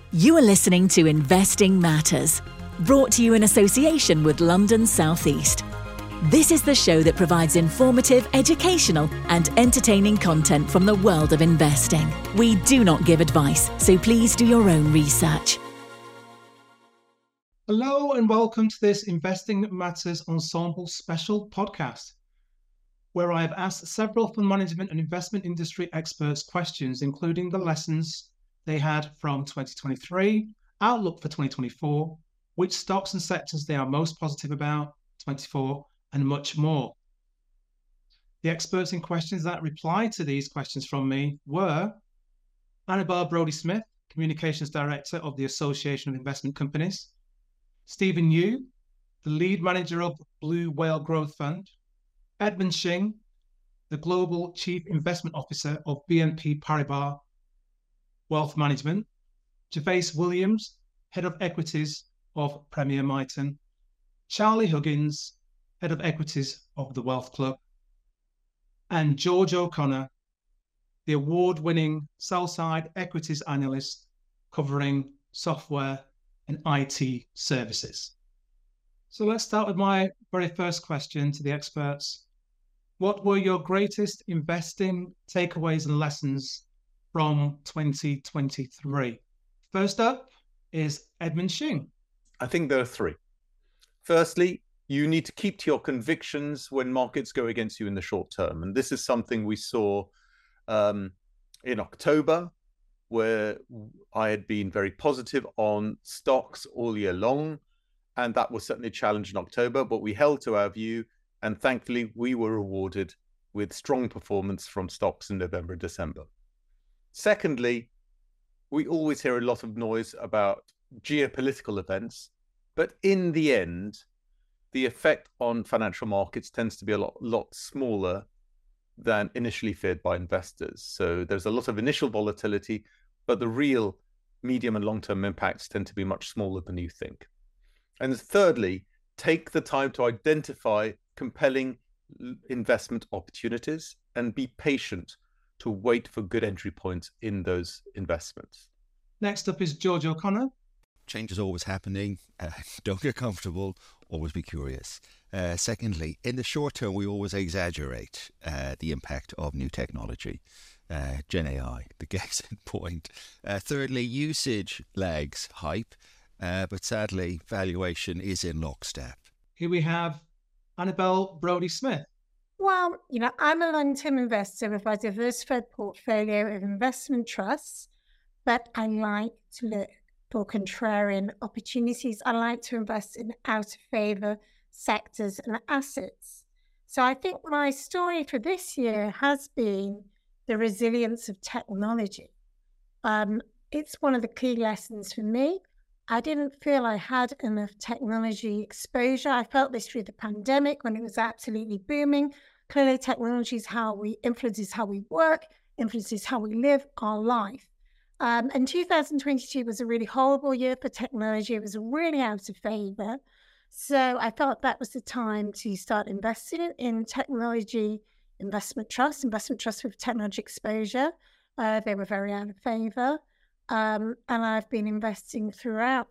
You are listening to Investing Matters, brought to you in association with London South East. This is the show that provides informative, educational and entertaining content from the world of investing. We do not give advice, so please do your own research. Hello and welcome to this Investing Matters Ensemble special podcast, where I have asked several fund management and investment industry experts questions, including the lessons they had from 2023, outlook for 2024, which stocks and sectors they are most positive about, 24, and much more. The experts in questions that replied to these questions from me were Annabelle Brodie-Smith, Communications Director of the Association of Investment Companies, Stephen Yu, the lead manager of Blue Whale Growth Fund, Edmund Shing, the Global Chief Investment Officer of BNP Paribas Wealth Management, Gervase Williams, Head of Equities of Premier Miton, Charlie Huggins, Head of Equities of the Wealth Club, and George O'Connor, the award-winning sell-side equities analyst covering software and IT services. So let's start with my very first question to the experts. What were your greatest investing takeaways and lessons from 2023? First up is Edmund Shing. I think there are three. Firstly, you need to keep to your convictions when markets go against you in the short term. And this is something we saw in October, where I had been very positive on stocks all year long. And that was certainly a challenge in October, but we held to our view. And thankfully, we were rewarded with strong performance from stocks in November and December. Secondly, we always hear a lot of noise about geopolitical events, but in the end, the effect on financial markets tends to be a lot smaller than initially feared by investors. So there's a lot of initial volatility, but the real medium and long-term impacts tend to be much smaller than you think. And thirdly, take the time to identify compelling investment opportunities and be patient to wait for good entry points in those investments. Next up is George O'Connor. Change is always happening. Don't get comfortable. Always be curious. Secondly, in the short term, we always exaggerate the impact of new technology. Gen AI, the case in point. Thirdly, usage lags hype, but sadly, valuation is in lockstep. Here we have Annabelle Brodie-Smith. Well, I'm a long-term investor with a diversified portfolio of investment trusts, but I like to look for contrarian opportunities. I like to invest in out-of-favor sectors and assets. So I think my story for this year has been the resilience of technology. It's one of the key lessons for me. I didn't feel I had enough technology exposure. I felt this through the pandemic when it was absolutely booming. Clearly, technology influences how we work, influences how we live our life. And 2022 was a really horrible year for technology. It was really out of favor. So I felt that was the time to start investing in technology investment trusts with technology exposure. They were very out of favor. And I've been investing throughout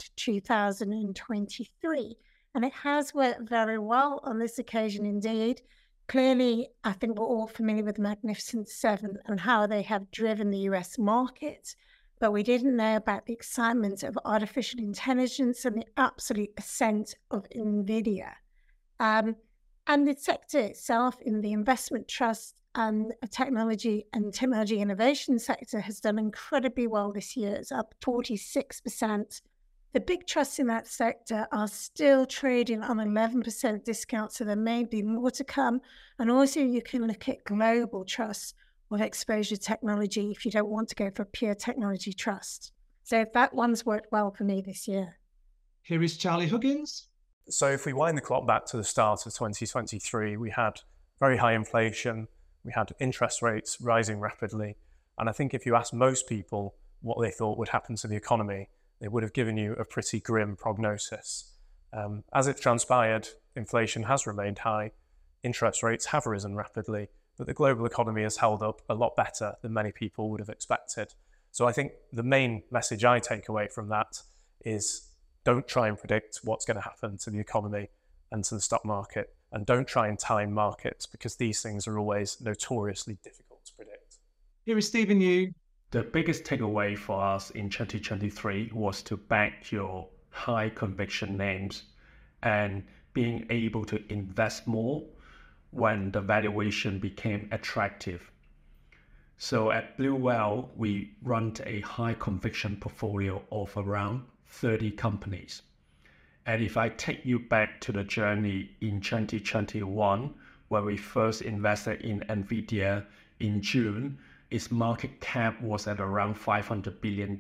2023. And it has worked very well on this occasion indeed. Clearly, I think we're all familiar with the Magnificent Seven and how they have driven the US market. But we didn't know about the excitement of artificial intelligence and the absolute ascent of NVIDIA. And the sector itself in the investment trust and technology innovation sector has done incredibly well this year. It's up 46%. The big trusts in that sector are still trading on 11% discount, so there may be more to come. And also you can look at global trusts with exposure to technology if you don't want to go for a pure technology trust. So that one's worked well for me this year. Here is Charlie Huggins. So if we wind the clock back to the start of 2023, we had very high inflation, we had interest rates rising rapidly. And I think if you asked most people what they thought would happen to the economy, they would have given you a pretty grim prognosis. As it transpired, inflation has remained high, interest rates have risen rapidly, but the global economy has held up a lot better than many people would have expected. So I think the main message I take away from that is don't try and predict what's going to happen to the economy and to the stock market, and don't try and time markets, because these things are always notoriously difficult to predict. Here is Stephen Yu. The biggest takeaway for us in 2023 was to back your high conviction names and being able to invest more when the valuation became attractive. So at Blue Whale, we run a high conviction portfolio of around 30 companies. And if I take you back to the journey in 2021, where we first invested in NVIDIA in June, its market cap was at around $500 billion.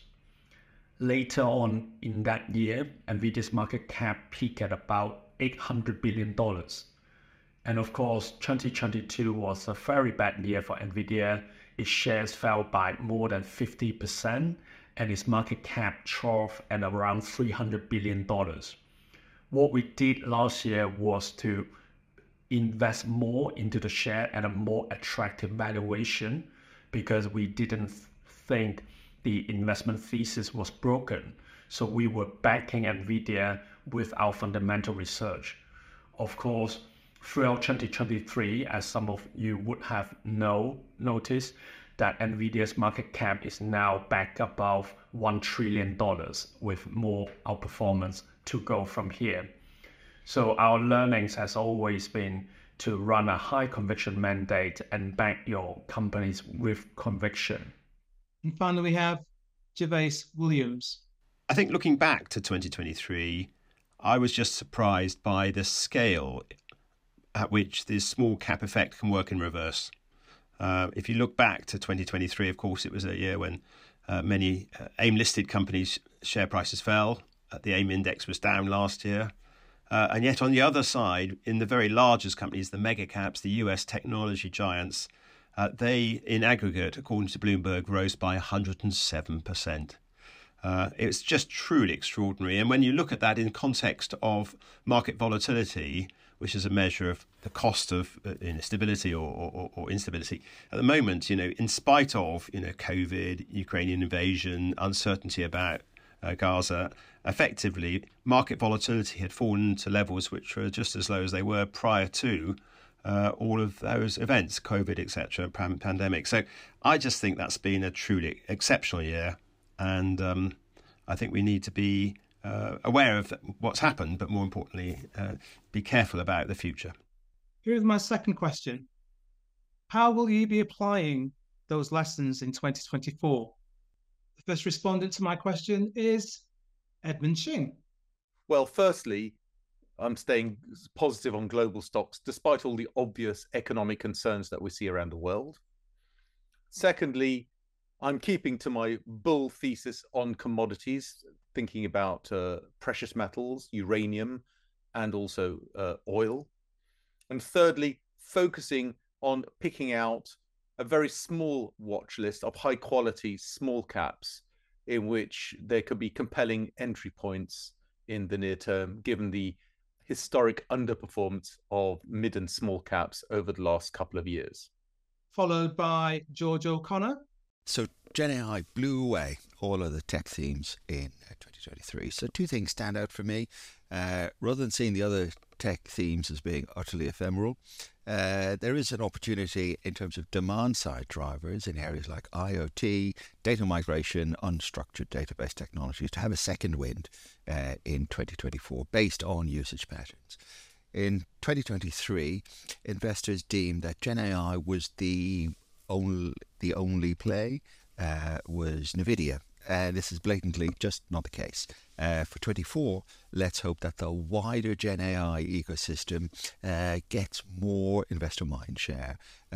Later on in that year, NVIDIA's market cap peaked at about $800 billion. And of course, 2022 was a very bad year for NVIDIA. Its shares fell by more than 50%, and its market cap troughed at around $300 billion. What we did last year was to invest more into the share at a more attractive valuation, because we didn't think the investment thesis was broken. So we were backing NVIDIA with our fundamental research. Of course, throughout 2023, as some of you would have noticed, that NVIDIA's market cap is now back above $1 trillion, with more outperformance to go from here. So our learnings has always been to run a high conviction mandate and back your companies with conviction. And finally, we have Gervais Williams. I think looking back to 2023, I was just surprised by the scale at which this small cap effect can work in reverse. If you look back to 2023, of course, it was a year when many AIM-listed companies' share prices fell. The AIM index was down last year. And yet on the other side, in the very largest companies, the mega caps, the US technology giants, they, in aggregate, according to Bloomberg, rose by 107%. It's just truly extraordinary. And when you look at that in context of market volatility, which is a measure of the cost of stability or instability, at the moment, in spite of COVID, Ukrainian invasion, uncertainty about Gaza, effectively market volatility had fallen to levels which were just as low as they were prior to all of those events, COVID, etc., pandemic. So I just think that's been a truly exceptional year, and I think we need to be aware of what's happened, but more importantly, be careful about the future. Here's my second question. How will you be applying those lessons in 2024? The first respondent to my question is Edmund Ching. Well, firstly, I'm staying positive on global stocks, despite all the obvious economic concerns that we see around the world. Secondly, I'm keeping to my bull thesis on commodities, thinking about precious metals, uranium, and also oil. And thirdly, focusing on picking out a very small watch list of high quality small caps in which there could be compelling entry points in the near term, given the historic underperformance of mid and small caps over the last couple of years. Followed by George O'Connor. So GenAI blew away all of the tech themes in 2023. So two things stand out for me. Rather than seeing the other tech themes as being utterly ephemeral, there is an opportunity in terms of demand-side drivers in areas like IoT, data migration, unstructured database technologies to have a second wind in 2024 based on usage patterns. In 2023, investors deemed that GenAI was the only play was NVIDIA. This is blatantly just not the case. For 24, let's hope that the wider GenAI ecosystem gets more investor mind share.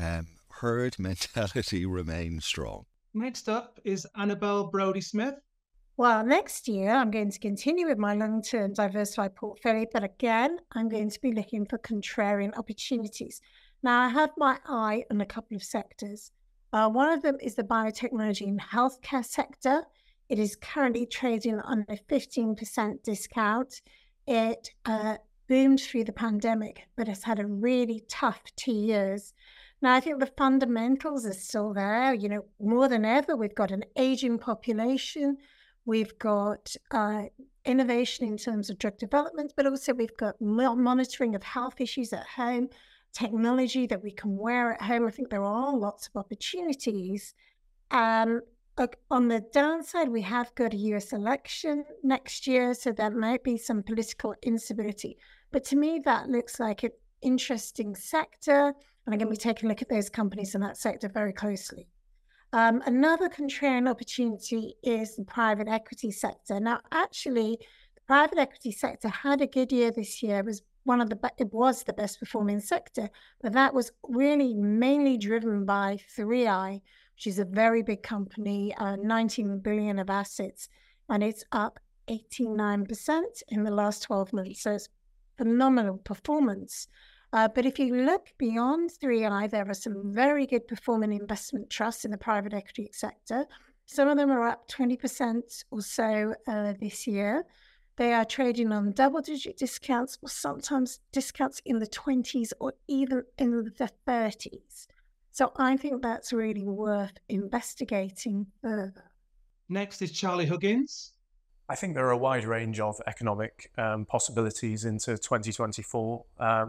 Herd mentality remains strong. Next up is Annabelle Brodie-Smith. Well, next year, I'm going to continue with my long-term diversified portfolio, but again, I'm going to be looking for contrarian opportunities. Now, I have my eye on a couple of sectors. One of them is the biotechnology and healthcare sector. It is currently trading on a 15% discount. It boomed through the pandemic, but has had a really tough 2 years. Now, I think the fundamentals are still there. You know, more than ever, we've got an aging population. We've got innovation in terms of drug development, but also we've got monitoring of health issues at home, technology that we can wear at home. I think there are lots of opportunities. On the downside, we have got a US election next year, so there might be some political instability. But to me, that looks like an interesting sector. And I'm going to be taking a look at those companies in that sector very closely. Another contrarian opportunity is the private equity sector. Now, actually, the private equity sector had a good year this year. It was the best performing sector, but that was really mainly driven by 3i, which is a very big company, 19 billion of assets, and it's up 89% in the last 12 months. So it's phenomenal performance. But if you look beyond 3i, there are some very good performing investment trusts in the private equity sector. Some of them are up 20% or so this year. They are trading on double-digit discounts or sometimes discounts in the 20s or even in the 30s. So I think that's really worth investigating further. Next is Charlie Huggins. I think there are a wide range of economic possibilities into 2024.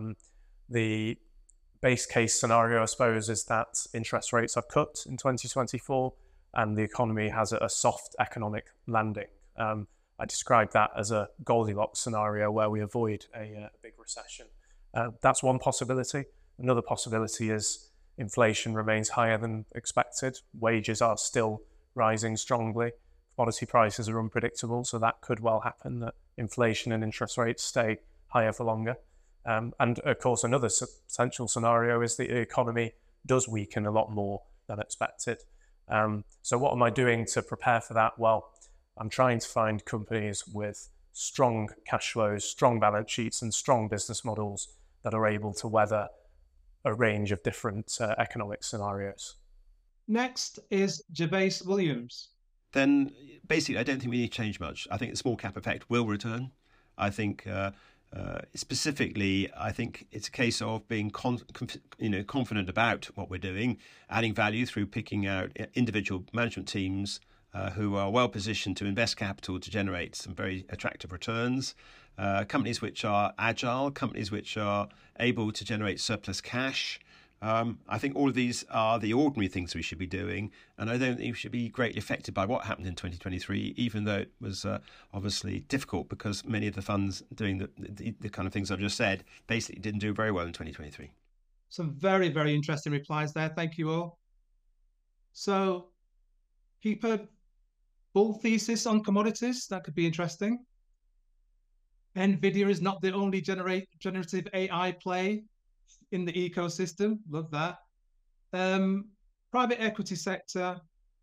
The base case scenario, I suppose, is that interest rates are cut in 2024 and the economy has a soft economic landing. I describe that as a Goldilocks scenario where we avoid a big recession. That's one possibility. Another possibility is inflation remains higher than expected. Wages are still rising strongly. Commodity prices are unpredictable, so that could well happen, that inflation and interest rates stay higher for longer. And of course, another potential scenario is the economy does weaken a lot more than expected. So what am I doing to prepare for that? Well, I'm trying to find companies with strong cash flows, strong balance sheets, and strong business models that are able to weather a range of different economic scenarios. Next is Gervase Williams. Then basically, I don't think we need to change much. I think the small cap effect will return. I think specifically, I think it's a case of being confident about what we're doing, adding value through picking out individual management teams who are well positioned to invest capital to generate some very attractive returns, companies which are agile, companies which are able to generate surplus cash. I think all of these are the ordinary things we should be doing, and I don't think we should be greatly affected by what happened in 2023, even though it was obviously difficult because many of the funds doing the kind of things I've just said basically didn't do very well in 2023. Some very, very interesting replies there. Thank you all. So, keep a bull thesis on commodities. That could be interesting. NVIDIA is not the only generative AI play in the ecosystem. Love that. Private equity sector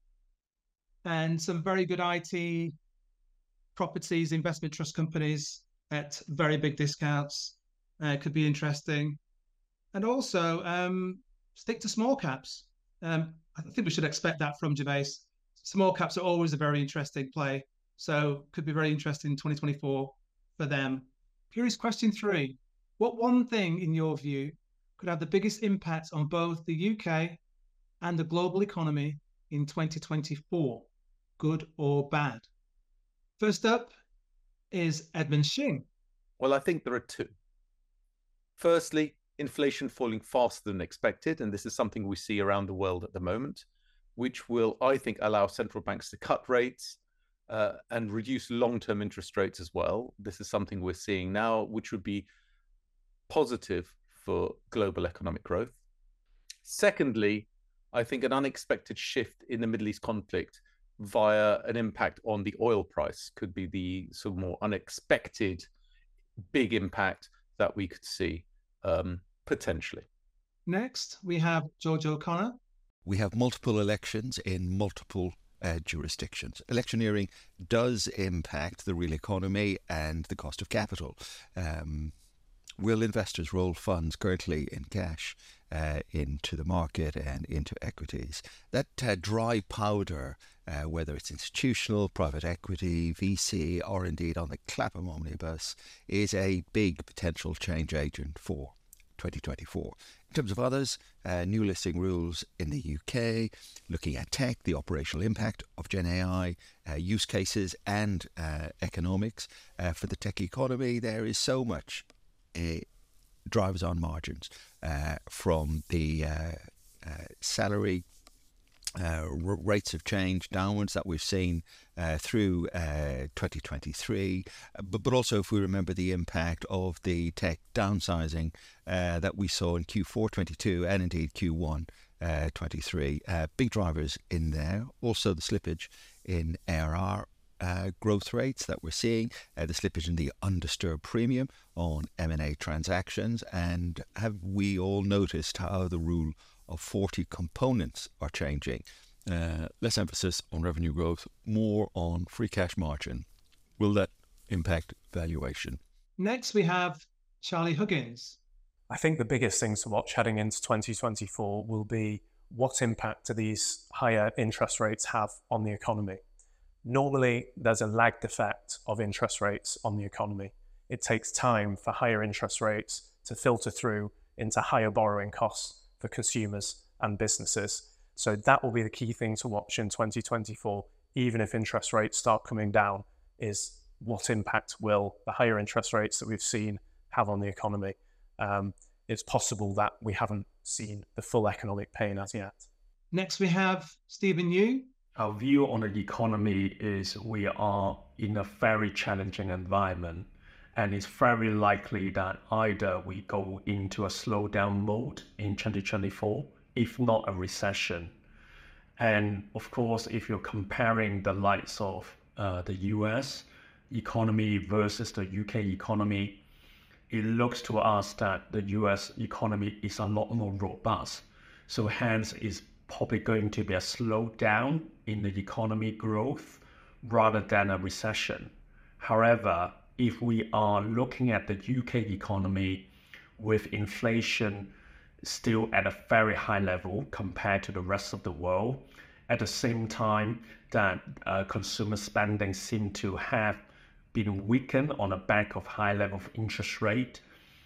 and some very good IT properties, investment trust companies at very big discounts could be interesting. And also stick to small caps. I think we should expect that from Gervase. Small caps are always a very interesting play. So could be very interesting in 2024 for them. Here is question 3. What one thing, in your view, could have the biggest impact on both the UK and the global economy in 2024, good or bad? First up is Edmund Shing. Well, I think there are two. Firstly, inflation falling faster than expected, and this is something we see around the world at the moment, which will, I think, allow central banks to cut rates and reduce long-term interest rates as well. This is something we're seeing now, which would be positive for global economic growth. Secondly, I think an unexpected shift in the Middle East conflict via an impact on the oil price could be the sort of more unexpected big impact that we could see potentially. Next, we have George O'Connor. We have multiple elections in multiple jurisdictions. Electioneering does impact the real economy and the cost of capital. Will investors roll funds currently in cash into the market and into equities? That dry powder, whether it's institutional, private equity, VC, or indeed on the Clapham Omnibus, is a big potential change agent for 2024. In terms of others, new listing rules in the UK, looking at tech, the operational impact of Gen AI, use cases and economics. For the tech economy, there is so much drivers on margins from the salary rates of change downwards that we've seen through 2023, but also if we remember the impact of the tech downsizing that we saw in Q4 22 and indeed Q1 23, big drivers in there. Also the slippage in ARR growth rates that we're seeing, the slippage in the undisturbed premium on M&A transactions, and have we all noticed how the rule of 40 components are changing? Less emphasis on revenue growth, more on free cash margin. Will that impact valuation? Next, we have Charlie Huggins. I think the biggest thing to watch heading into 2024 will be what impact do these higher interest rates have on the economy. Normally, there's a lagged effect of interest rates on the economy. It takes time for higher interest rates to filter through into higher borrowing costs for consumers and businesses. So that will be the key thing to watch in 2024, even if interest rates start coming down, is what impact will the higher interest rates that we've seen have on the economy. It's possible that we haven't seen the full economic pain as yet. Next, we have Stephen Yu. Our view on the economy is we are in a very challenging environment, and it's very likely that either we go into a slowdown mode in 2024, if not a recession. And of course, if you're comparing the likes of the US economy versus the UK economy, it looks to us that the US economy is a lot more robust. So hence, it's probably going to be a slowdown in the economy growth rather than a recession. However, if we are looking at the UK economy with inflation still at a very high level compared to the rest of the world, at the same time that consumer spending seems to have been weakened on the back of high level of interest rate,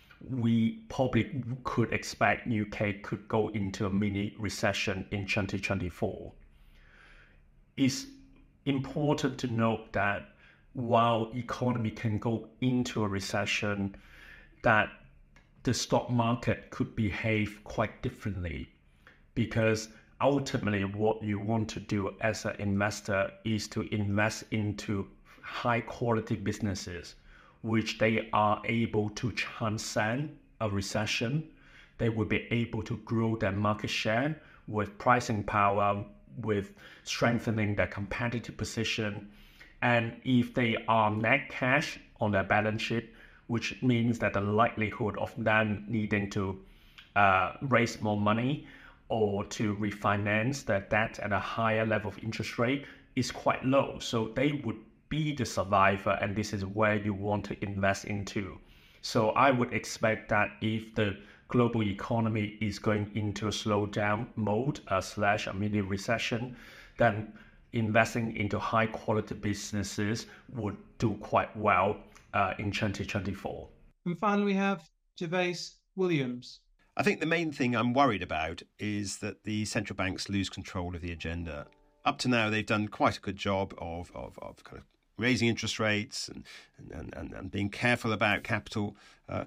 we probably could expect UK could go into a mini recession in 2024. It's important to note that while economy can go into a recession, that the stock market could behave quite differently, because ultimately what you want to do as an investor is to invest into high quality businesses which they are able to transcend a recession. They will be able to grow their market share with pricing power, with strengthening their competitive position. And if they are net cash on their balance sheet, which means that the likelihood of them needing to raise more money or to refinance their debt at a higher level of interest rate is quite low. So they would be the survivor, and this is where you want to invest into. So I would expect that if the global economy is going into a slowdown mode slash a mini recession, then investing into high quality businesses would do quite well in 2024. And finally, we have Gervais Williams. I think the main thing I'm worried about is that the central banks lose control of the agenda. Up to now, they've done quite a good job of kind of raising interest rates and being careful about capital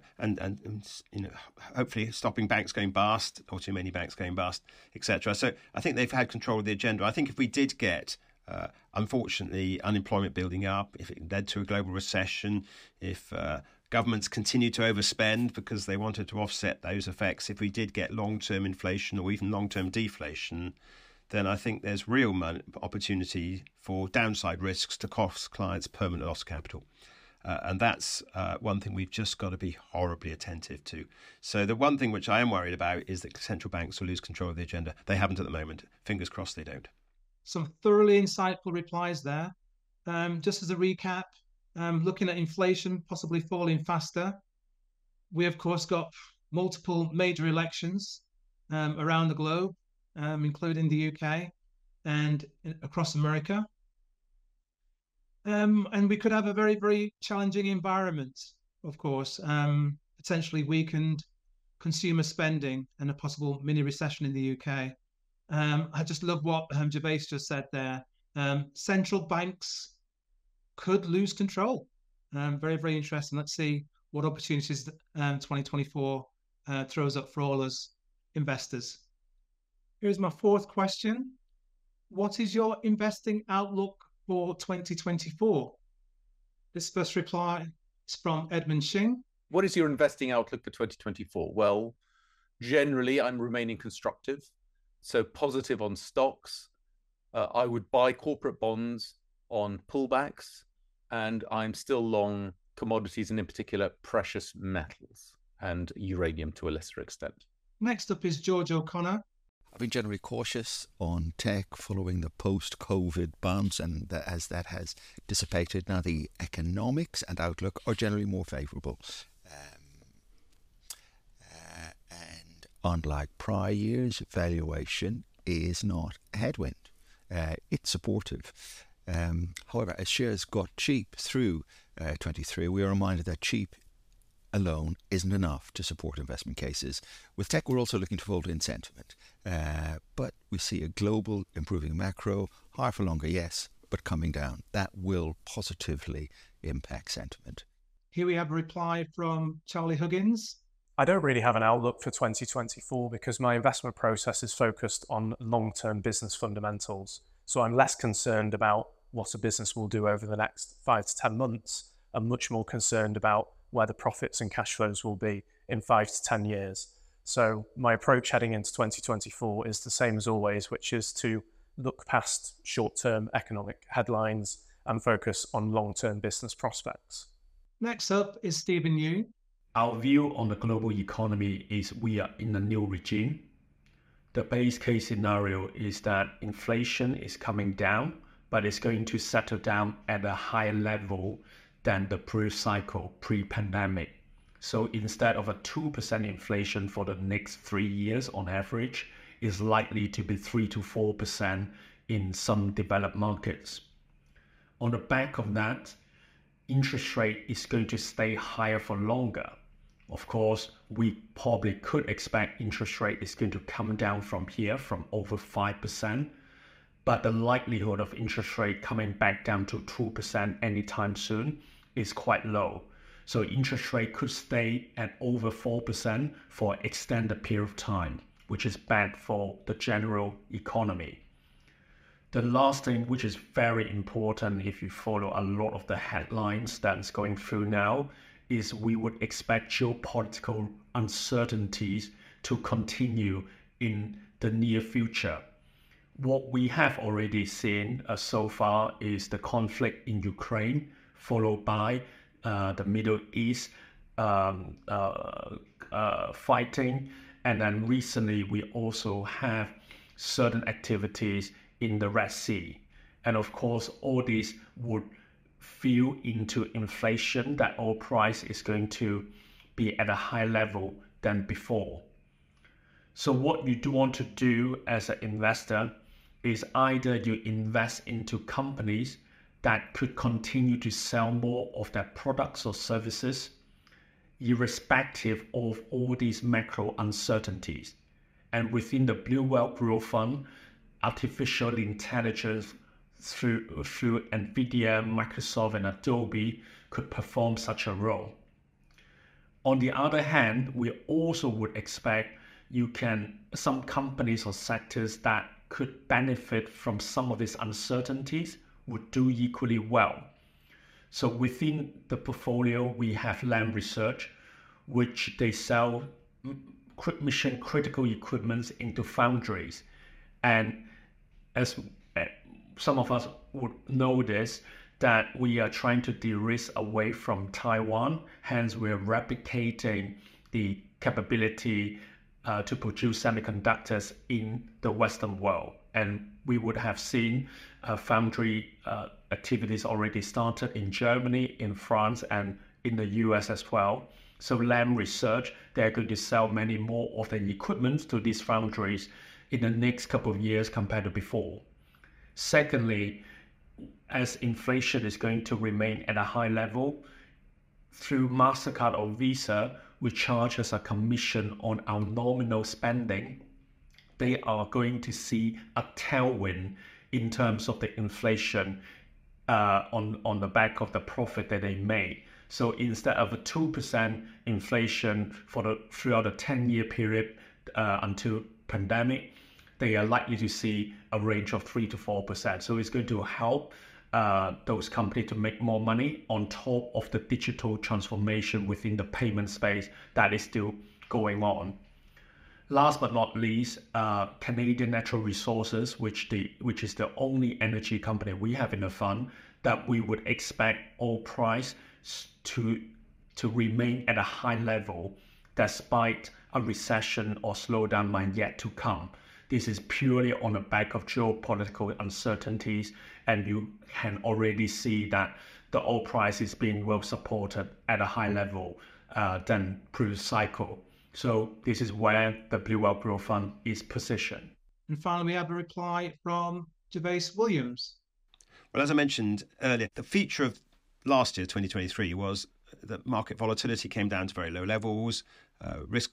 and you know, hopefully stopping banks going bust or too many banks going bust, etc. So I think they've had control of the agenda. I think if we did get unfortunately unemployment building up, if it led to a global recession, if governments continue to overspend because they wanted to offset those effects, if we did get long-term inflation or even long-term deflation, then I think there's real opportunity for downside risks to cost clients permanent loss of capital. And that's one thing we've just got to be horribly attentive to. So the one thing which I am worried about is that central banks will lose control of the agenda. They haven't at the moment. Fingers crossed they don't. Some thoroughly insightful replies there. Just as a recap, looking at inflation possibly falling faster. We, of course, got multiple major elections around the globe, including the UK and across America. And we could have a very, very challenging environment, of course, potentially weakened consumer spending and a possible mini recession in the UK. I just love what Gervase just said there. Central banks could lose control. Very, very interesting. Let's see what opportunities 2024 throws up for all us investors. Here's my fourth question. What is your investing outlook for 2024? This first reply is from Edmund Xing. What is your investing outlook for 2024? Well, generally, I'm remaining constructive. So positive on stocks. I would buy corporate bonds on pullbacks, and I'm still long commodities and in particular precious metals and uranium to a lesser extent. Next up is George O'Connor. I've been generally cautious on tech following the post-COVID bounce, and as that has dissipated, now the economics and outlook are generally more favourable. And unlike prior years, valuation is not a headwind. It's supportive. However, as shares got cheap through 23, we are reminded that cheap alone isn't enough to support investment cases. With tech, we're also looking to fold in sentiment. But we see a global improving macro, higher for longer, yes, but coming down. That will positively impact sentiment. Here we have a reply from Charlie Huggins. I don't really have an outlook for 2024 because my investment process is focused on long-term business fundamentals. So I'm less concerned about what a business will do over the next 5 to 10 months and much more concerned about where the profits and cash flows will be in 5 to 10 years. So my approach heading into 2024 is the same as always, which is to look past short-term economic headlines and focus on long-term business prospects. Next up is Stephen Yu. Our view on the global economy is we are in a new regime. The base case scenario is that inflation is coming down, but it's going to settle down at a higher level than the previous cycle, pre-pandemic. So instead of a 2% inflation for the next 3 years on average, it's likely to be 3 to 4% in some developed markets. On the back of that, interest rate is going to stay higher for longer. Of course, we probably could expect interest rate is going to come down from here, from over 5%, but the likelihood of interest rate coming back down to 2% anytime soon is quite low. So interest rate could stay at over 4% for an extended period of time, which is bad for the general economy. The last thing, which is very important if you follow a lot of the headlines that's going through now, is we would expect geopolitical uncertainties to continue in the near future. What we have already seen so far is the conflict in Ukraine, followed by the Middle East fighting. And then recently, we also have certain activities in the Red Sea. And of course, all these would feed into inflation, that oil price is going to be at a higher level than before. So what you do want to do as an investor is either you invest into companies that could continue to sell more of their products or services, irrespective of all these macro uncertainties. And within the Blue Whale Growth Fund, artificial intelligence through NVIDIA, Microsoft, and Adobe could perform such a role. On the other hand, we also would expect some companies or sectors that could benefit from some of these uncertainties would do equally well. So within the portfolio, we have Lam Research, which they sell mission critical equipment into foundries. And as some of us would know this, that we are trying to de-risk away from Taiwan. Hence, we're replicating the capability to produce semiconductors in the Western world. And we would have seen foundry activities already started in Germany, in France, and in the US as well. So Lam Research, they're going to sell many more of the equipment to these foundries in the next couple of years compared to before. Secondly, as inflation is going to remain at a high level, through MasterCard or Visa, we charge us a commission on our nominal spending, they are going to see a tailwind in terms of the inflation on the back of the profit that they made. So instead of a 2% inflation throughout the 10-year period until pandemic, they are likely to see a range of 3 to 4%. So it's going to help those companies to make more money on top of the digital transformation within the payment space that is still going on. Last but not least, Canadian Natural Resources, which is the only energy company we have in the fund, that we would expect oil price to remain at a high level despite a recession or slowdown might yet to come. This is purely on the back of geopolitical uncertainties, and you can already see that the oil price is being well supported at a high level than previous cycle. So this is where the Blue Wealth Growth Fund is positioned. And finally, we have a reply from Gervais Williams. Well, as I mentioned earlier, the feature of last year, 2023, was that market volatility came down to very low levels. Risk,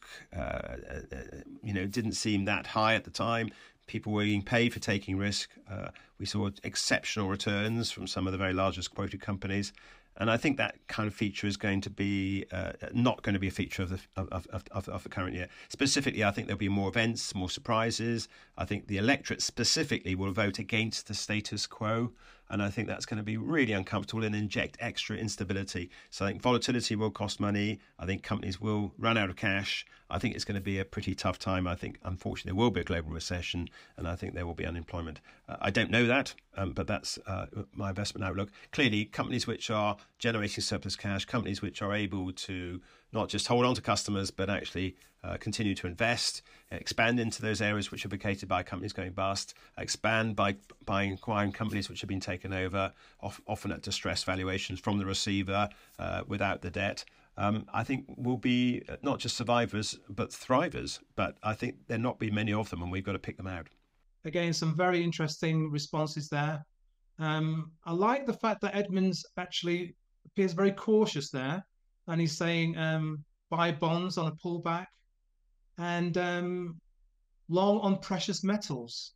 didn't seem that high at the time. People were being paid for taking risk. We saw exceptional returns from some of the very largest quoted companies. And I think that kind of feature is going to be not going to be a feature of the current year. Specifically, I think there'll be more events, more surprises. I think the electorate specifically will vote against the status quo. And I think that's going to be really uncomfortable and inject extra instability. So I think volatility will cost money. I think companies will run out of cash. I think it's going to be a pretty tough time. I think, unfortunately, there will be a global recession, and I think there will be unemployment. I don't know that, but that's my investment outlook. Clearly, companies which are generating surplus cash, companies which are able to not just hold on to customers, but actually continue to invest, expand into those areas which are vacated by companies going bust, expand by acquiring companies which have been taken over, often at distressed valuations from the receiver without the debt. I think will be not just survivors, but thrivers. But I think there'll not be many of them, and we've got to pick them out. Again, some very interesting responses there. I like the fact that Edmonds actually appears very cautious there, and he's saying buy bonds on a pullback and long on precious metals.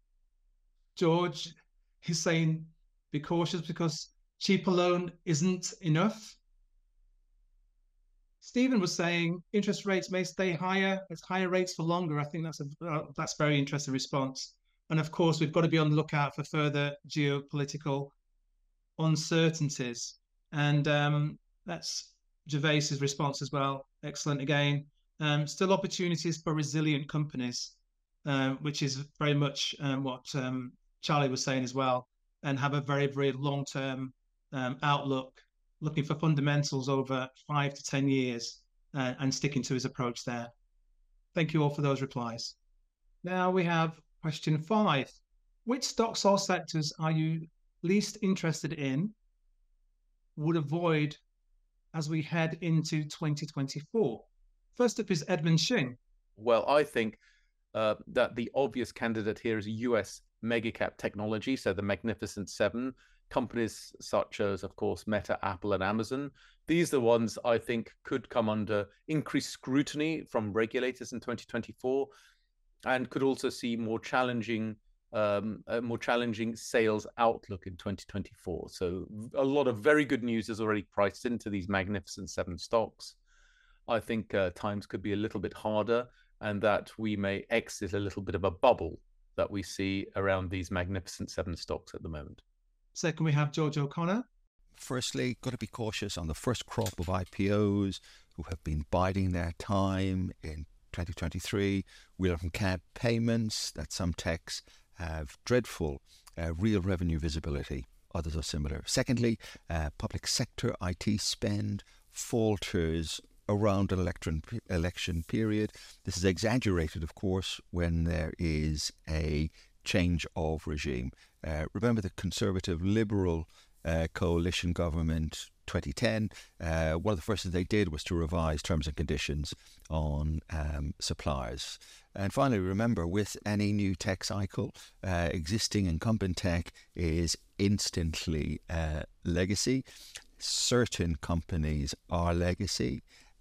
George is saying be cautious because cheap alone isn't enough. Stephen was saying interest rates may stay higher. It's higher rates for longer. I think that's very interesting response. And of course, we've got to be on the lookout for further geopolitical uncertainties. And that's Gervais's response as well. Excellent again. Still opportunities for resilient companies, which is very much what Charlie was saying as well, and have a very, very long-term outlook, looking for fundamentals over 5 to 10 years and sticking to his approach there. Thank you all for those replies. Now we have question 5. Which stocks or sectors are you least interested in, would avoid as we head into 2024? First up is Edmund Shing. Well, I think that the obvious candidate here is US mega-cap technology, so the Magnificent Seven. Companies such as, of course, Meta, Apple, and Amazon. These are the ones I think could come under increased scrutiny from regulators in 2024, and could also see more challenging sales outlook in 2024. So a lot of very good news is already priced into these Magnificent Seven stocks. I think times could be a little bit harder, and that we may exit a little bit of a bubble that we see around these Magnificent Seven stocks at the moment. Second, we have George O'Connor. Firstly, got to be cautious on the first crop of IPOs who have been biding their time in 2023. We learn from CAD payments that some techs have dreadful real revenue visibility. Others are similar. Secondly, public sector IT spend falters around an election period. This is exaggerated, of course, when there is a change of regime. Remember the Conservative Liberal coalition government 2010, one of the first things they did was to revise terms and conditions on suppliers. And finally, remember, with any new tech cycle, existing incumbent tech is instantly legacy. Certain companies are legacy,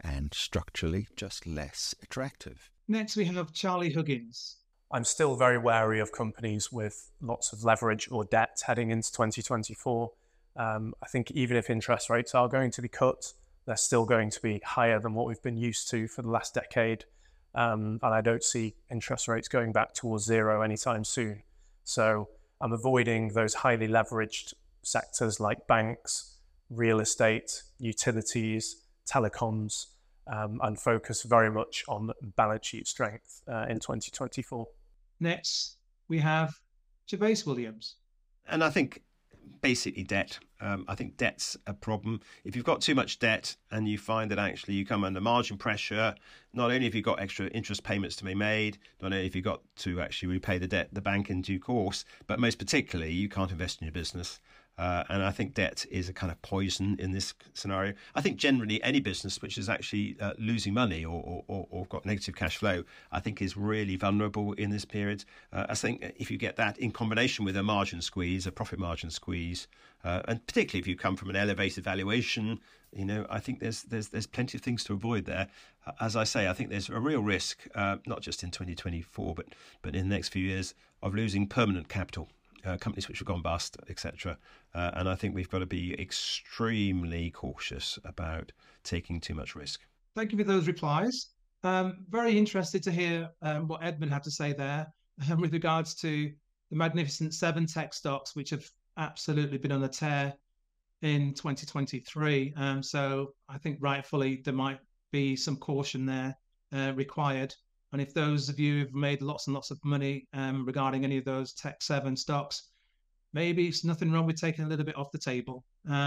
and structurally just less attractive. Next, we have Charlie Huggins. I'm still very wary of companies with lots of leverage or debt heading into 2024. I think even if interest rates are going to be cut, they're still going to be higher than what we've been used to for the last decade. And I don't see interest rates going back towards zero anytime soon. So I'm avoiding those highly leveraged sectors like banks, real estate, utilities, telecoms, and focus very much on balance sheet strength in 2024. Next, we have Gervase Williams. And I think basically debt. I think debt's a problem. If you've got too much debt and you find that actually you come under margin pressure, not only have you got extra interest payments to be made, not only have you got to actually repay the bank in due course, but most particularly you can't invest in your business. And I think debt is a kind of poison in this scenario. I think generally any business which is actually losing money or got negative cash flow, I think is really vulnerable in this period. I think if you get that in combination with a margin squeeze, a profit margin squeeze, and particularly if you come from an elevated valuation, I think there's plenty of things to avoid there. As I say, I think there's a real risk, not just in 2024, but in the next few years, of losing permanent capital. Companies which have gone bust, etc. And I think we've got to be extremely cautious about taking too much risk. Thank you for those replies. Very interested to hear what Edmund had to say there with regards to the Magnificent Seven tech stocks, which have absolutely been on a tear in 2023. So I think rightfully there might be some caution there required. And if those of you who've made lots and lots of money regarding any of those Tech 7 stocks, maybe it's nothing wrong with taking a little bit off the table.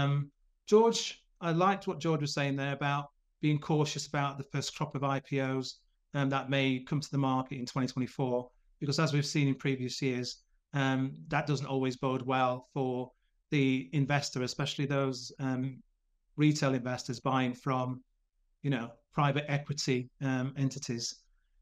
George, I liked what George was saying there about being cautious about the first crop of IPOs that may come to the market in 2024, because as we've seen in previous years, that doesn't always bode well for the investor, especially those retail investors buying from, private equity entities.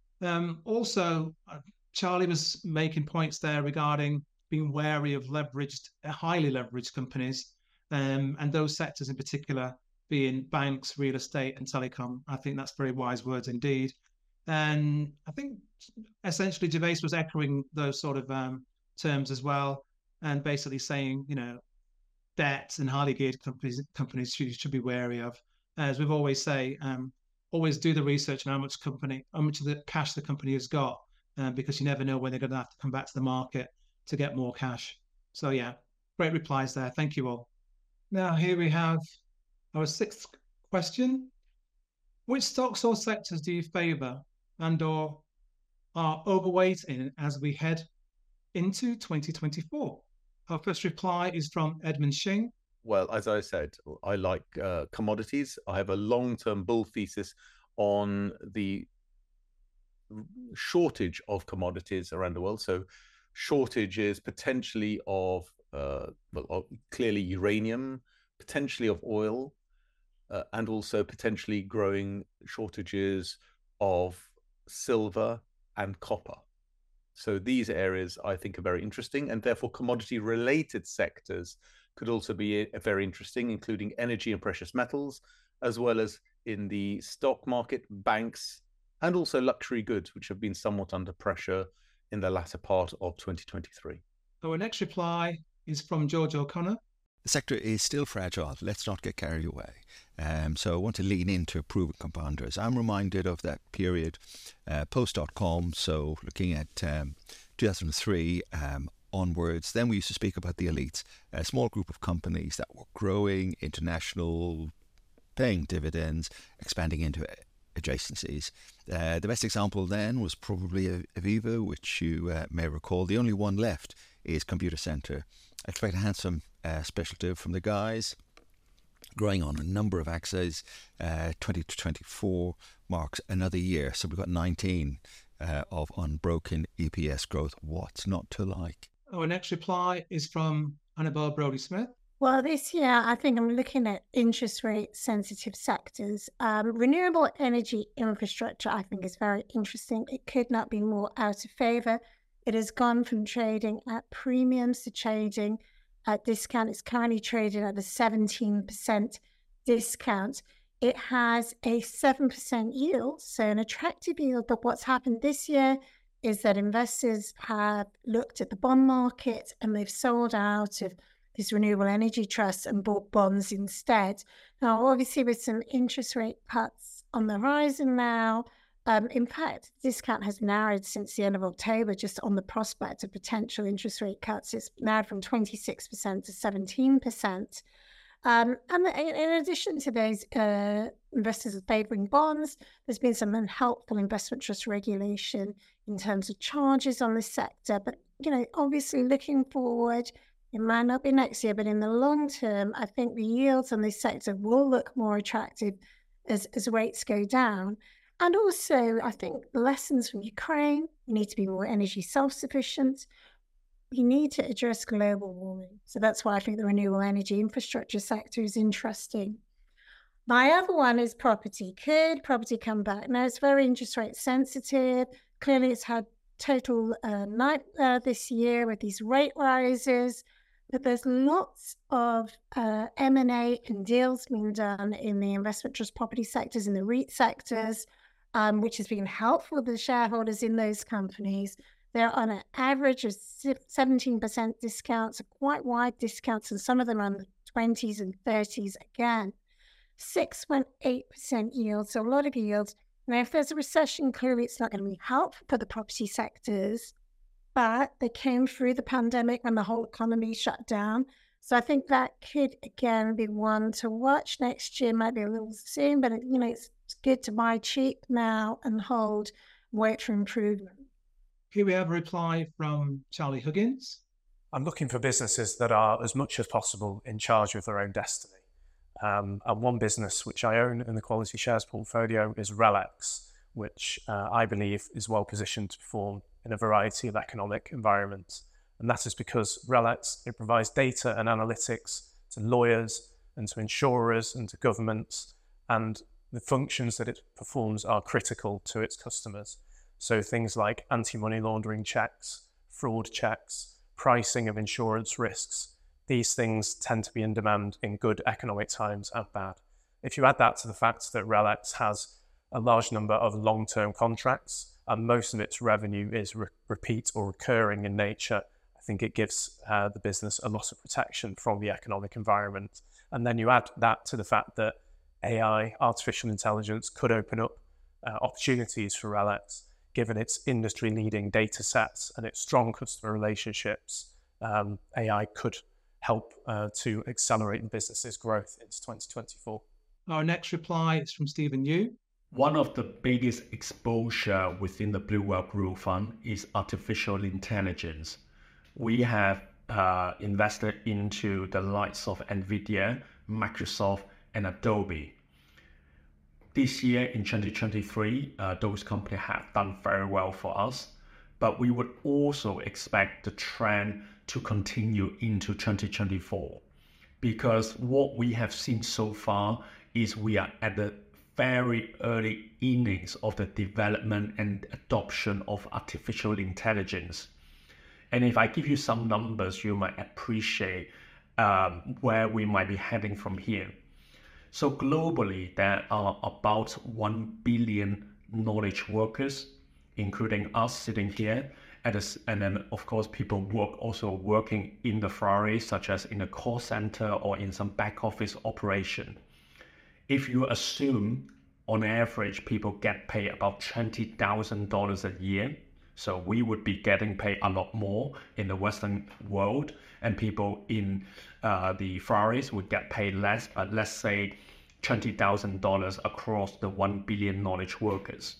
Also, Charlie was making points there regarding being wary of highly leveraged companies, and those sectors in particular being banks, real estate, and telecom. I think that's very wise words indeed. And I think essentially Gervase was echoing those sort of terms as well, and basically saying, debt and highly geared companies should be wary of. As we've always say, always do the research on how much of the cash the company has got, because you never know when they're going to have to come back to the market to get more cash. So yeah, great replies there. Thank you all. Now here we have our sixth question. Which stocks or sectors do you favour and/or are overweight in as we head into 2024? Our first reply is from Edmund Shing. Well, as I said, I like commodities. I have a long-term bull thesis on the shortage of commodities around the world. So shortages potentially of, clearly uranium, potentially of oil, and also potentially growing shortages of silver and copper. So these areas I think are very interesting, and therefore commodity-related sectors could also be very interesting, including energy and precious metals, as well as in the stock market, banks, and also luxury goods, which have been somewhat under pressure in the latter part of 2023. Our next reply is from George O'Connor. The sector is still fragile. Let's not get carried away. So I want to lean into proven compounders. I'm reminded of that period post.com, so looking at 2003 onwards. Then we used to speak about the elites, a small group of companies that were growing, international, paying dividends, expanding into adjacencies. The best example then was probably Aviva, which you may recall. The only one left is Computer Center. I expect a handsome special div from the guys, growing on a number of axes. 20 to 24 marks another year. So we've got 19 of unbroken EPS growth. What's not to like? Our next reply is from Annabelle Brodie-Smith. Well, this year, I think I'm looking at interest rate sensitive sectors. Renewable energy infrastructure, I think, is very interesting. It could not be more out of favour. It has gone from trading at premiums to trading at discount. It's currently trading at a 17% discount. It has a 7% yield, so an attractive yield. But what's happened this year is that investors have looked at the bond market and they've sold out of this renewable energy trust and bought bonds instead. Now, obviously, with some interest rate cuts on the horizon now, in fact, discount has narrowed since the end of October just on the prospect of potential interest rate cuts. It's narrowed from 26% to 17%. And in addition to those investors favouring bonds, there's been some unhelpful investment trust regulation in terms of charges on this sector. But, obviously looking forward, it might not be next year, but in the long term, I think the yields on this sector will look more attractive as rates go down. And also, I think the lessons from Ukraine, we need to be more energy self-sufficient. We need to address global warming. So that's why I think the renewable energy infrastructure sector is interesting. My other one is property. Could property come back? Now, it's very interest rate sensitive. Clearly, it's had total nightmare this year with these rate rises. But there's lots of M&A and deals being done in the investment trust property sectors, in the REIT sectors, which has been helpful to the shareholders in those companies. They're on an average of 17% discounts, quite wide discounts, and some of them on the 20s and 30s again. 6.8% yield, so a lot of yields. Now, if there's a recession, clearly it's not going to be helpful for the property sectors, but they came through the pandemic when the whole economy shut down. So I think that could, again, be one to watch next year. Might be a little soon, but it's good to buy cheap now and hold, wait for improvement. Here we have a reply from Charlie Huggins. I'm looking for businesses that are, as much as possible, in charge of their own destiny. And one business which I own in the Quality Shares portfolio is RELX, which I believe is well positioned to perform in a variety of economic environments. And that is because RELX, it provides data and analytics to lawyers and to insurers and to governments, and the functions that it performs are critical to its customers. So things like anti-money laundering checks, fraud checks, pricing of insurance risks, these things tend to be in demand in good economic times and bad. If you add that to the fact that RELX has a large number of long-term contracts and most of its revenue is repeat or recurring in nature, I think it gives the business a lot of protection from the economic environment. And then you add that to the fact that AI, artificial intelligence, could open up opportunities for RELX, given its industry-leading data sets and its strong customer relationships. AI could help to accelerate the business's growth into 2024. Our next reply is from Stephen Yu. One of the biggest exposure within the Blue Whale Group Fund is artificial intelligence. We have invested into the likes of NVIDIA, Microsoft, and Adobe. This year in 2023, those companies have done very well for us, but we would also expect the trend to continue into 2024, because what we have seen so far is we are at the very early innings of the development and adoption of artificial intelligence. And if I give you some numbers, you might appreciate where we might be heading from here. So globally, there are about 1 billion knowledge workers, including us sitting here. And then, of course, people also working in the front end, such as in a call center or in some back office operation. If you assume, on average, people get paid about $20,000 a year, so we would be getting paid a lot more in the Western world, and people in the Far East would get paid less, but let's say $20,000 across the 1 billion knowledge workers.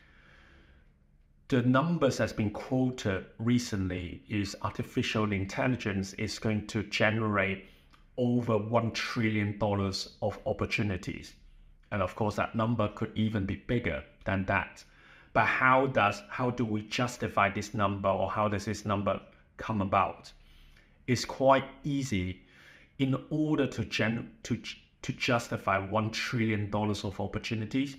The numbers that's been quoted recently is artificial intelligence is going to generate over $1 trillion of opportunities. And of course, that number could even be bigger than that. But how do we justify this number, or how does this number come about? It's quite easy. In order to justify $1 trillion of opportunities,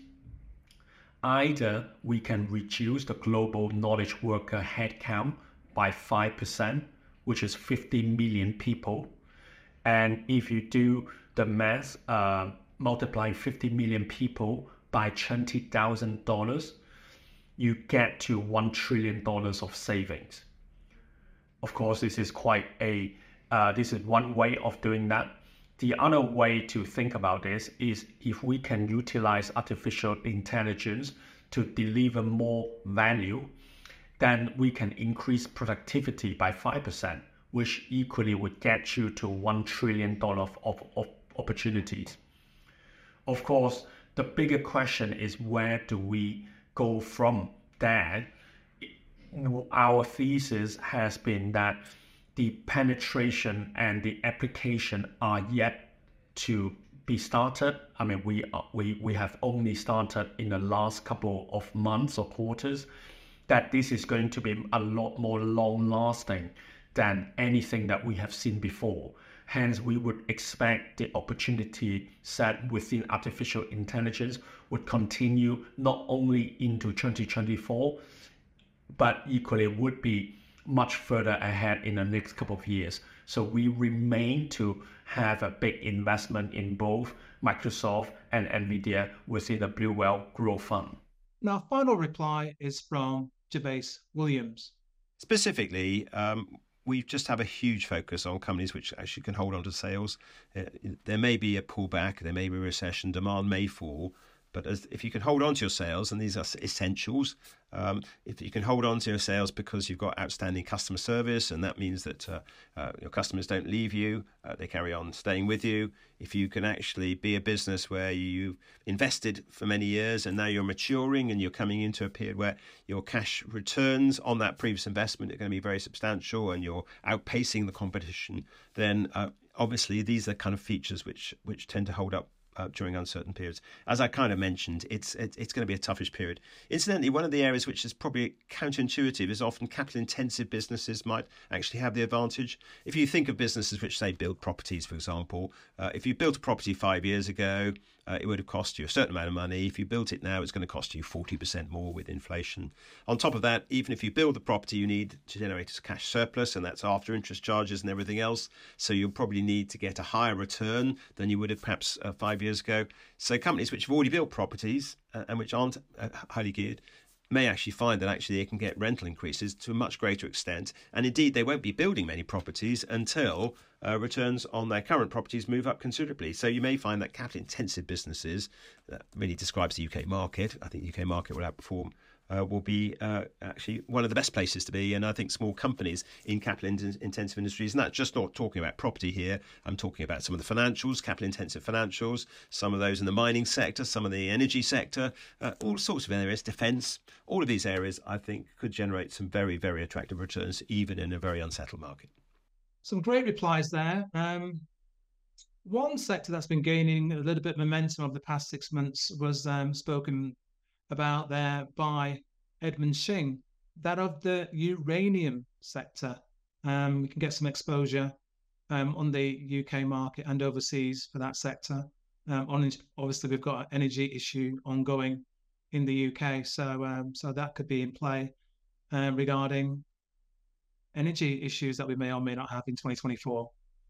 either we can reduce the global knowledge worker headcount by 5%, which is 50 million people. And if you do the math, multiply 50 million people by $20,000, you get to $1 trillion of savings. Of course, this is this is one way of doing that. The other way to think about this is if we can utilize artificial intelligence to deliver more value, then we can increase productivity by 5%, which equally would get you to $1 trillion of opportunities. Of course, the bigger question is, where do we go from there? Our thesis has been that the penetration and the application are yet to be started. I mean, we have only started in the last couple of months or quarters, that this is going to be a lot more long-lasting than anything that we have seen before. Hence, we would expect the opportunity set within artificial intelligence would continue not only into 2024, but equally would be much further ahead in the next couple of years. So we remain to have a big investment in both Microsoft and NVIDIA within the Blue Whale Growth Fund. Now, final reply is from Gervase Williams. Specifically, we just have a huge focus on companies which actually can hold on to sales. There may be a pullback, there may be a recession, demand may fall, but if you can hold on to your sales, and these are essentials, if you can hold on to your sales because you've got outstanding customer service, and that means that your customers don't leave you, they carry on staying with you. If you can actually be a business where you've invested for many years and now you're maturing and you're coming into a period where your cash returns on that previous investment are going to be very substantial and you're outpacing the competition, then obviously these are kind of features which tend to hold up during uncertain periods. As I kind of mentioned, it's going to be a toughish period. Incidentally, one of the areas which is probably counterintuitive is often capital-intensive businesses might actually have the advantage. If you think of businesses which, say, build properties, for example, if you built a property 5 years ago, it would have cost you a certain amount of money. If you built it now, it's going to cost you 40% more with inflation. On top of that, even if you build the property, you need to generate a cash surplus, and that's after interest charges and everything else. So you'll probably need to get a higher return than you would have perhaps 5 years ago. So companies which have already built properties and which aren't highly geared may actually find that actually they can get rental increases to a much greater extent. And indeed, they won't be building many properties until returns on their current properties move up considerably. So you may find that capital-intensive businesses, that really describes the UK market. I think the UK market will outperform, will be actually one of the best places to be. And I think small companies in capital-intensive industries, and that's just not talking about property here, I'm talking about some of the financials, capital-intensive financials, some of those in the mining sector, some of the energy sector, all sorts of areas, defence, all of these areas I think could generate some very, very attractive returns, even in a very unsettled market. Some great replies there. One sector that's been gaining a little bit of momentum over the past 6 months was spoken about there by Edmund Shing, that of the uranium sector. We can get some exposure on the UK market and overseas for that sector. Obviously, we've got an energy issue ongoing in the UK, so that could be in play regarding energy issues that we may or may not have in 2024.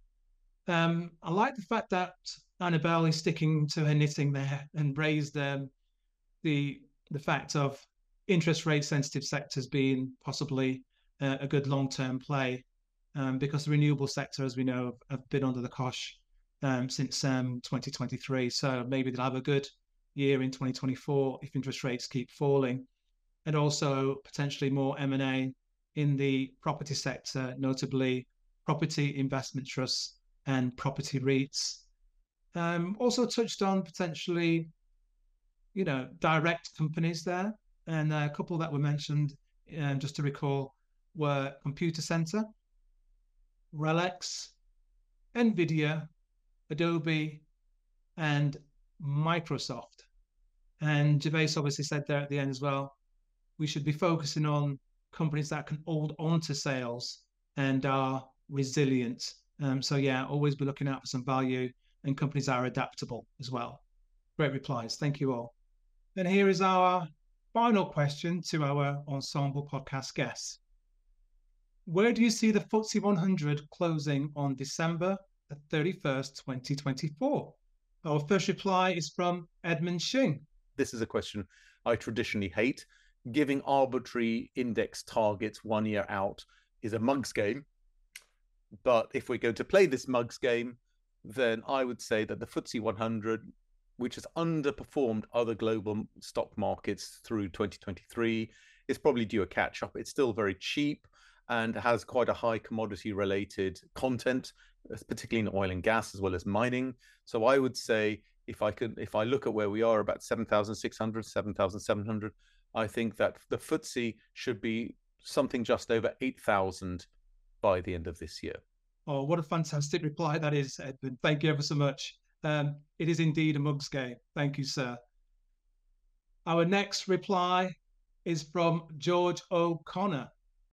I like the fact that Annabelle is sticking to her knitting there and raised the fact of interest rate sensitive sectors being possibly a good long-term play, because the renewable sector, as we know, have been under the cosh since 2023. So maybe they'll have a good year in 2024 if interest rates keep falling, and also potentially more M&A in the property sector, notably property investment trusts and property REITs. Also touched on potentially, direct companies there. And a couple that were mentioned, just to recall, were Computacenter, RELX, NVIDIA, Adobe, and Microsoft. And Gervase obviously said there at the end as well, we should be focusing on companies that can hold on to sales and are resilient. So yeah, always be looking out for some value and companies that are adaptable as well. Great replies. Thank you all. Then here is our final question to our Ensemble podcast guests. Where do you see the FTSE 100 closing on December the 31st, 2024? Our first reply is from Edmund Shing. This is a question I traditionally hate. Giving arbitrary index targets 1 year out is a mug's game. But if we're going to play this mug's game, then I would say that the FTSE 100, which has underperformed other global stock markets through 2023, is probably due a catch-up. It's still very cheap and has quite a high commodity-related content, particularly in oil and gas as well as mining. So I would say if I look at where we are, about 7,600, 7,700, I think that the FTSE should be something just over 8,000 by the end of this year. Oh, what a fantastic reply that is, Edmund. Thank you ever so much. It is indeed a mug's game. Thank you, sir. Our next reply is from George O'Connor.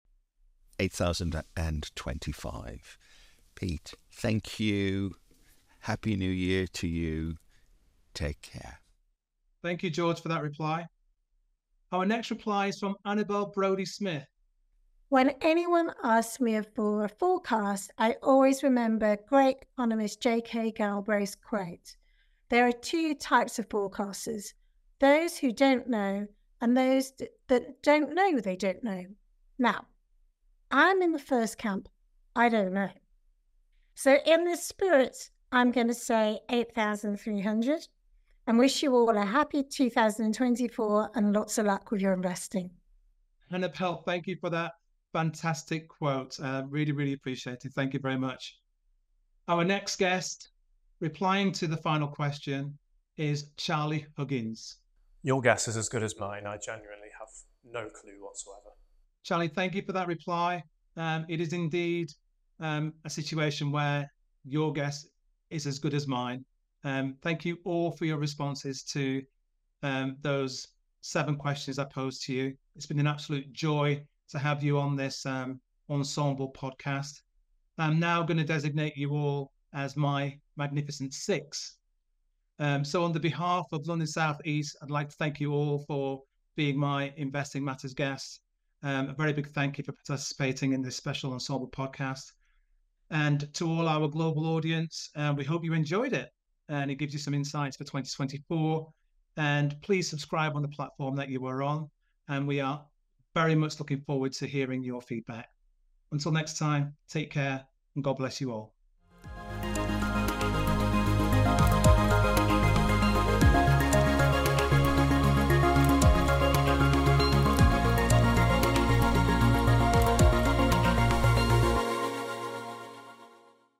8,025. Pete, thank you. Happy New Year to you. Take care. Thank you, George, for that reply. Our next reply is from Annabelle Brodie-Smith. When anyone asks me for a forecast, I always remember great economist J.K. Galbraith's quote. There are two types of forecasters, those who don't know and those that don't know they don't know. Now, I'm in the first camp. I don't know. So in this spirit, I'm going to say 8,300 and wish you all a happy 2024 and lots of luck with your investing. Annabelle, thank you for that fantastic quote. Really, really appreciate it. Thank you very much. Our next guest, replying to the final question, is Charlie Huggins. Your guess is as good as mine. I genuinely have no clue whatsoever. Charlie, thank you for that reply. It is indeed a situation where your guess is as good as mine. Thank you all for your responses to those 7 questions I posed to you. It's been an absolute joy to have you on this Ensemble podcast. I'm now going to designate you all as my Magnificent Six. So on the behalf of London South East, I'd like to thank you all for being my Investing Matters guests. A very big thank you for participating in this special Ensemble podcast. And to all our global audience, we hope you enjoyed it and it gives you some insights for 2024. And please subscribe on the platform that you were on. And we are very much looking forward to hearing your feedback. Until next time, take care and God bless you all.